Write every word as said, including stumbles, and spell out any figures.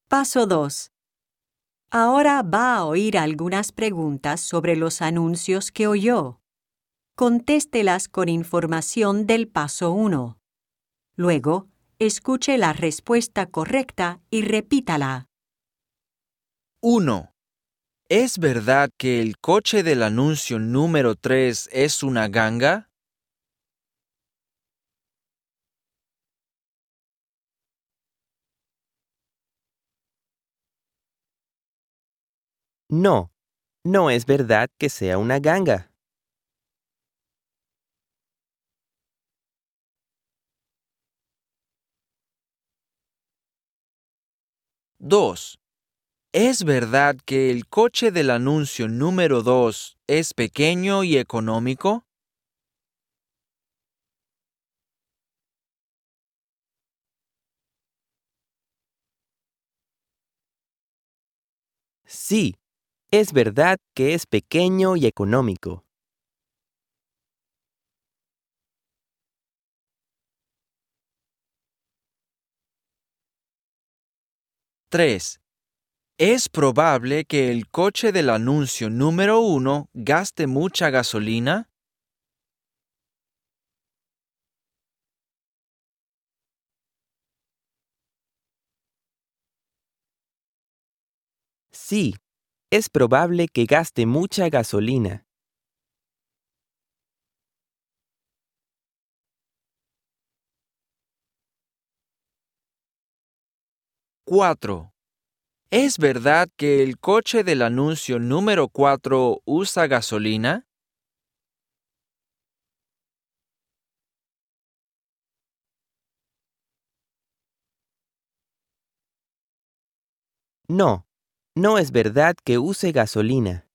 Paso dos. Ahora va a oír algunas preguntas sobre los anuncios que oyó. Contéstelas con información del paso uno. Luego, escuche la respuesta correcta y repítala. uno. ¿Es verdad que el coche del anuncio número tres es una ganga? No, no es verdad que sea una ganga. dos. ¿Es verdad que el coche del anuncio número dos es pequeño y económico? Sí, es verdad que es pequeño y económico. tres. ¿Es probable que el coche del anuncio número uno gaste mucha gasolina? Sí, es probable que gaste mucha gasolina. cuatro. ¿Es verdad que el coche del anuncio número cuatro usa gasolina? No, no es verdad que use gasolina.